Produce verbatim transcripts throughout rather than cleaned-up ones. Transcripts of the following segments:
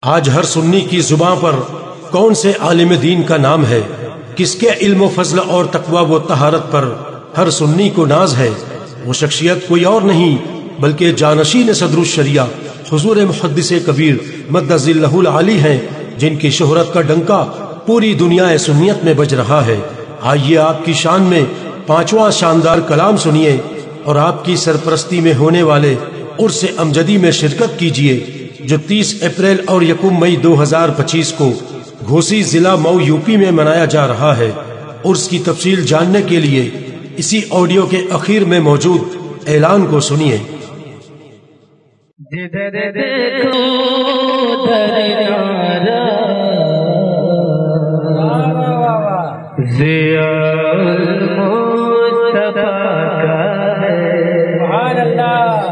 آج ہر سنی کی زباں پر کون سے عالم دین کا نام ہے، کس کے علم و فضل اور تقوی و طہارت پر ہر سنی کو ناز ہے؟ وہ شخصیت کوئی اور نہیں بلکہ جانشین صدر الشریعہ حضور محدث کبیر مد ظلہ العالی ہیں، جن کی شہرت کا ڈنکا پوری دنیا سنیت میں بج رہا ہے۔ آئیے آپ کی شان میں پانچواں شاندار کلام سنیے اور آپ کی سرپرستی میں ہونے والے عرس امجدی میں شرکت کیجیے جو تیس اپریل اور یکم مئی دو ہزار پچیس کو گھوسی ضلع مئو یو پی میں منایا جا رہا ہے۔ عرس کی تفصیل جاننے کے لیے اسی آڈیو کے اخیر میں موجود اعلان کو سنیے۔ جدھر دیکھو ادھر نعرہ ضیاء المصطفیٰ کا ہے، سبحان اللہ۔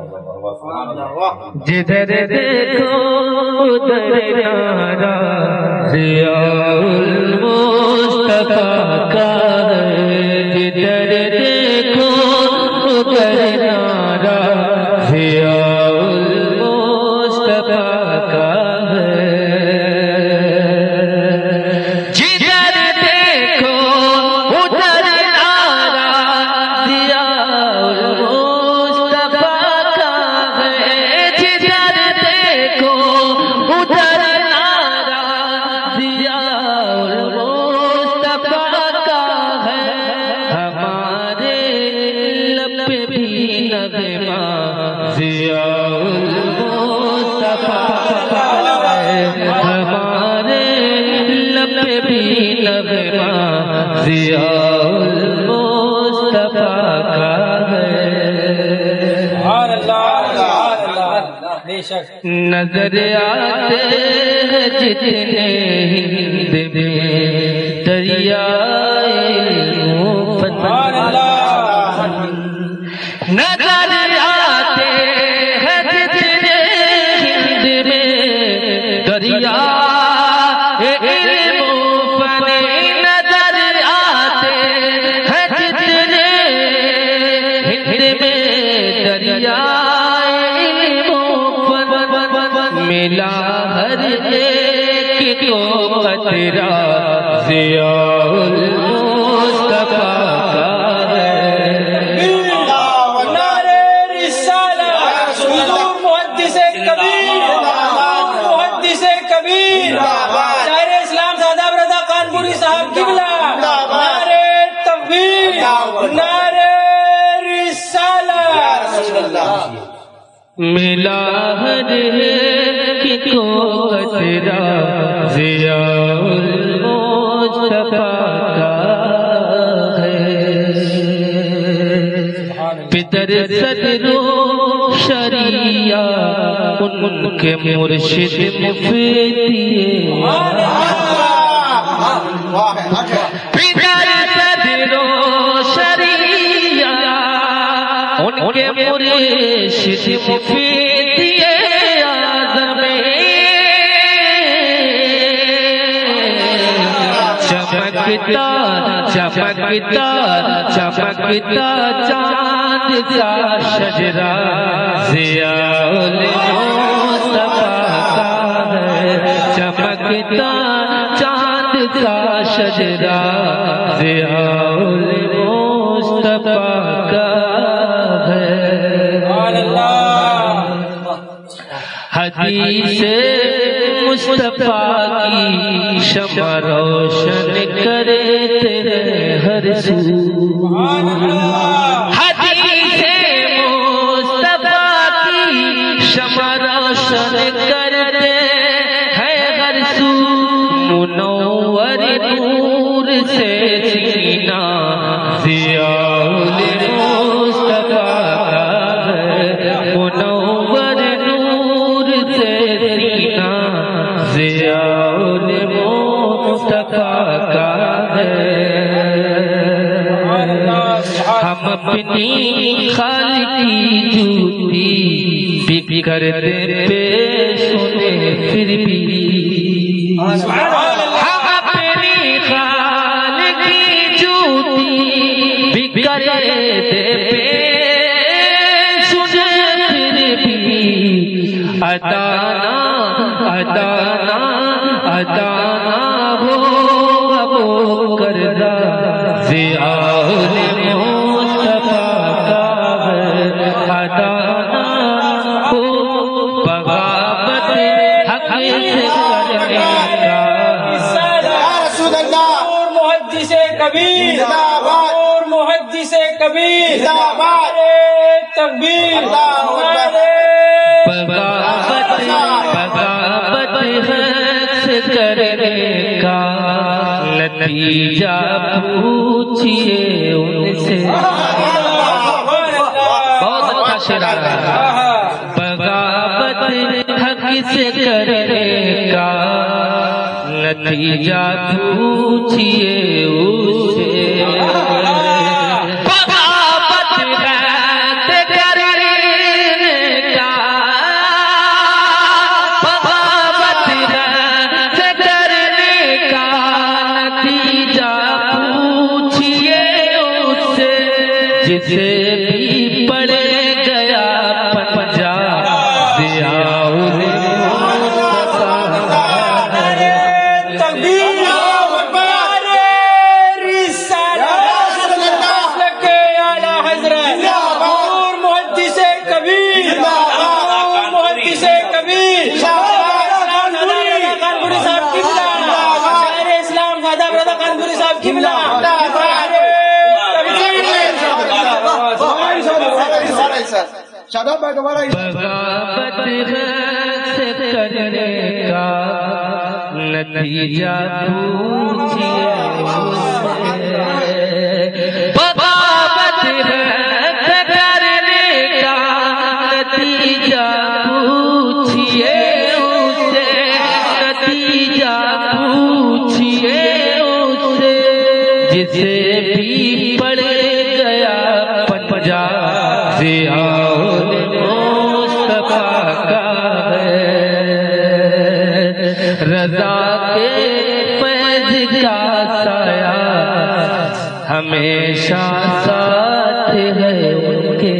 جدھر دیکھو ادھر نعرہ ضیاء المصطفیٰ کا ہے، جدھر دیکھو ادھر نعرہ ضیاء المصطفیٰ کا ہے، جدھر دیکھو ادھر نعرہ ضیاء المصطفیٰ کا ہے، جدھر دیکھو ادھر نعرہ ضیاء المصطفیٰ کا ہے، ہمارے لب پہ بھی نغمہ ضیاء المصطفیٰ کا ہے، ہمارے لب پہ بھی نغمہ ضیاء المصطفیٰ کا ہے۔ نظر آتے ہیں جتنے ہند میں دریائے مفت، نظر آتے ہیں جتنے ہند میں دریائے مفت، نظر آتے ہیں جتنے ہند میں دریائے مفت، ملا ہر ایک کو قطرہ ضیاء المصطفیٰ کا ہے۔ ملا ہر ایک کو قطرہ ضیاء المصطفیٰ کا ہے، پدر صدر و شریعہ ان کے مرشد مفتی، پدر صدر و شریعہ ان کے مرشد مفتی اعظم، چمکتا چمکتا چمکتا چاند سا شجرہ ضیاء المصطفیٰ کا ہے، چمکتا چاند سا شجرہ ضیاء المصطفیٰ کا ہے۔ حدیث مصطفیٰ کی شمع روشن کرے تیرے ہر سو، حدیث مصطفیٰ کی شمع روشن کرتے ہیں ہر سو، منور نور سے سینہ ضیاء المصطفیٰ کا ہے، منور نور سے سینہ ضیاء المصطفیٰ کا ہے۔ ہم اپنی خالق کی جوتی بھی کرتے پیش ہونے پھر بھی، ہم اپنی خالق کی جوتی بھی کرتے پیش ہونے پھر بھی، عطا نہ ادانا ادانا ہو وہ کردہ ضیاء مصطفیٰ کا ادانا ہو بغاوت حق سے کرنے کا اور محدث کبیر اور محدث کبیر تکبیر بغاوت بغاوت حق سے کرنے کا نتیجہ پوچھئے ان سے بہت اچھا شعر آ رہا ہے بغاوت حق سے کرنے کا نتیجہ پوچھئے اس سے بغاوت حق کرنے کا بغاوت حق کرنے کا نتیجہ پوچھئے اس سے جسے بھی پڑے گیا پنجا ضیاء بغاوت سے کرنے کا نتیجہ پوچھئے بغاوت سے کرنے کا نتیجہ پوچھئے اسے نتیجہ پوچھئے اسے جسے بھی پڑے گیا پنجا ضیاء مصطفیٰ کا ہے رضا کے فیض کا سایہ ہمیشہ ساتھ ہے ان کے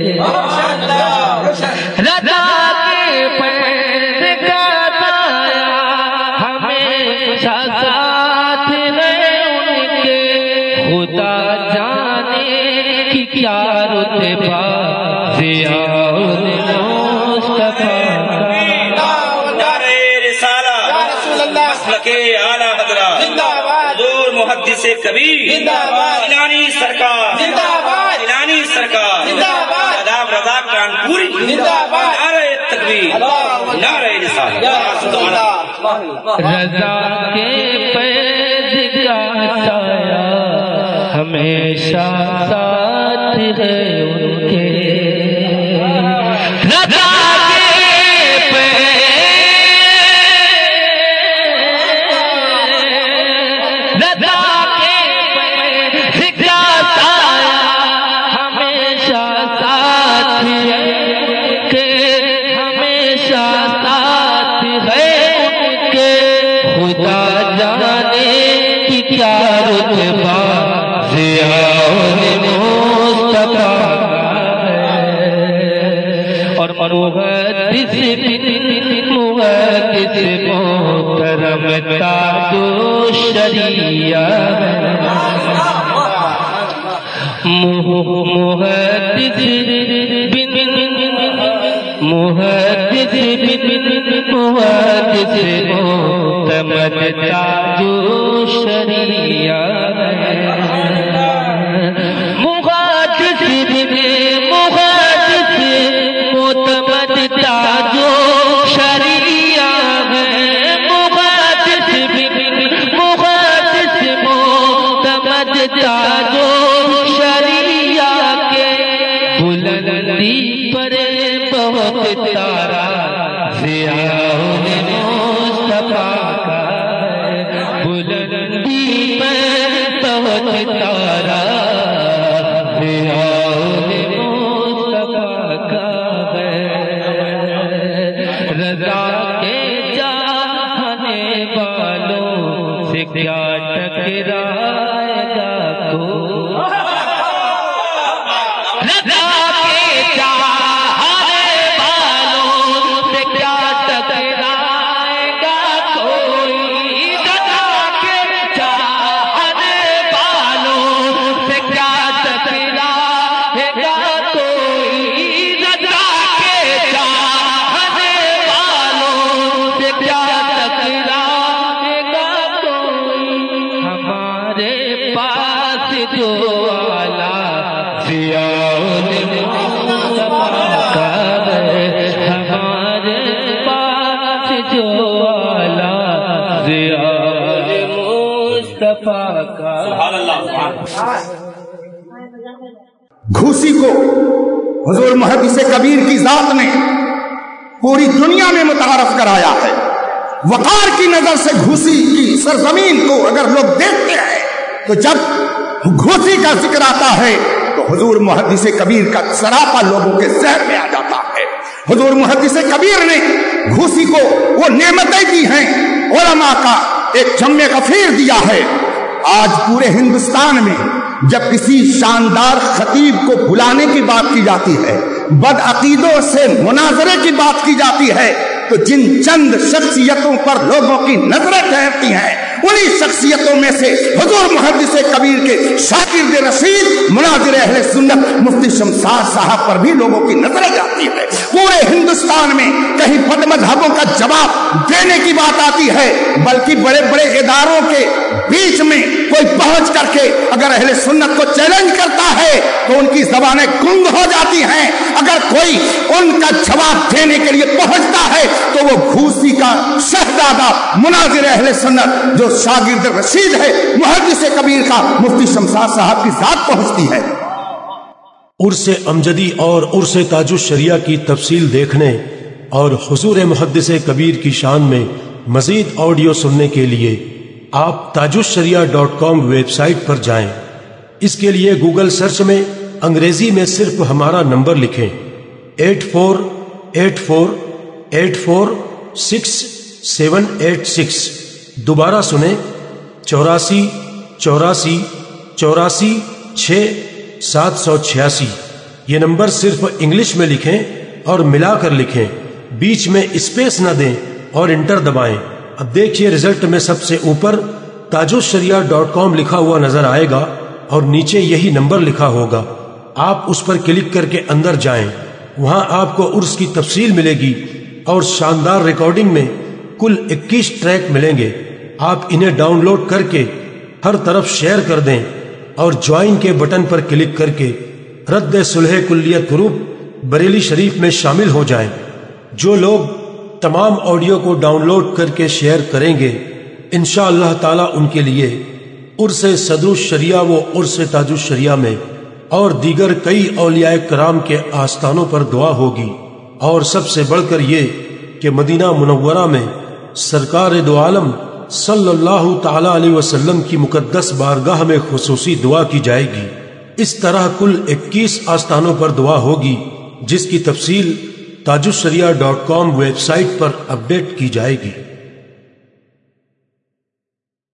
رضا کے فیض کا سایہ ہمیشہ ساتھ ہے ان کے خدا جانے کی کیا رتبہ ضیاء مصطفیٰ اعلیٰ حضرات حضور محدث کبیر جیلانی سرکار جیلانی سرکار آداب رضا کانپوری نعرہ تکبیر نعرہ رسالت رضا کے فیض کا سایہ ہمیشہ ساتھ ہے ان کے رضا اور محدث محدث محترم تاج الشریعہ محدث بن محدث بن محدث معتمد تاج الشریعہ محدث بن محدث معتمد تاج الشریعہ ہے محدث بن محدث معتمد تاج الشریعہ کے بلندی پر بہت تارا ضیاء مصطفیٰ کا بلندی میں جو والا زیاد مصطفیٰ کا. سبحان اللہ. گھوسی کو حضور محدث کبیر کی ذات نے پوری دنیا میں متعارف کرایا ہے. وقار کی نظر سے گھوسی کی سرزمین کو اگر لوگ دیکھتے ہیں تو جب گھوسی کا ذکر آتا ہے تو حضور محدث کبیر کا سراپا لوگوں کے ذہن میں آ جاتا ہے. حضور محدث کبیر نے گھوسی کو وہ نعمتیں دی ہیں، علماء کا ایک جمع غفیر دیا ہے. آج پورے ہندوستان میں جب کسی شاندار خطیب کو بلانے کی بات کی جاتی ہے، بدعقیدوں سے مناظرے کی بات کی جاتی ہے، تو جن چند شخصیتوں پر لوگوں کی نظریں ٹھہرتی ہیں انہی شخصیتوں میں سے حضور محدث کبیر کے شاگرد رشید مناظر اہل سنت مفتی شمشاد صاحب پر بھی لوگوں کی نظریں جاتی ہے. پورے ہندوستان میں کہیں بد مذہبوں کا جواب دینے کی بات آتی ہے، بلکہ بڑے بڑے اداروں کے بیچ میں کوئی پہنچ کر کے اگر اہل سنت کو چیلنج کرتا ہے تو ان کی زبانیں گنگ ہو جاتی ہیں. اگر کوئی ان کا جواب دینے کے لیے پہنچتا ہے تو وہ گھوسی کا شہزادہ مناظر اہل سنت جو شاگرد رشید ہے محدث کبیر کا مفتی شمشاد صاحب کی ذات پہنچتی ہے. عرس امجدی اور عرس تاج الشریعہ کی تفصیل دیکھنے اور حضور محدث کبیر کی شان میں مزید آڈیو سننے کے لیے آپ Taj al-Shariah dot com website پر جائیں. اس کے لیے گوگل سرچ میں انگریزی میں صرف ہمارا نمبر لکھیں eight four eight four eight four six seven eight six. دوبارہ سنیں چوراسی چوراسی چوراسی چھ سات سو چھیاسی. یہ نمبر صرف انگلش میں لکھیں اور ملا کر لکھیں، بیچ میں اسپیس نہ دیں اور انٹر دبائیں. اب دیکھیے رزلٹ میں سب سے اوپر تاج الشریعہ ڈاٹ کام لکھا ہوا نظر آئے گا اور نیچے یہی نمبر لکھا ہوگا. آپ اس پر کلک کر کے اندر جائیں، وہاں آپ کو عرس کی تفصیل ملے گی اور شاندار ریکارڈنگ میں کل اکیس ٹریک ملیں گے. آپ انہیں ڈاؤن لوڈ کر کے ہر طرف شیئر کر دیں اور جوائن کے بٹن پر کلک کر کے رد صلح کلیت گروپ بریلی شریف میں شامل ہو جائیں. جو لوگ تمام آڈیو کو ڈاؤن لوڈ کر کے شیئر کریں گے انشاءاللہ اللہ تعالیٰ ان کے لیے عرس صدر الشریعہ و عرس تاج الشریعہ میں اور دیگر کئی اولیاء کرام کے آستانوں پر دعا ہوگی. اور سب سے بڑھ کر یہ کہ مدینہ منورہ میں سرکار دو عالم صلی اللہ تعالی علیہ وسلم کی مقدس بارگاہ میں خصوصی دعا کی جائے گی. اس طرح کل اکیس آستانوں پر دعا ہوگی جس کی تفصیل Taj al-Shariah dot com website update اپڈیٹ کی جائے گی.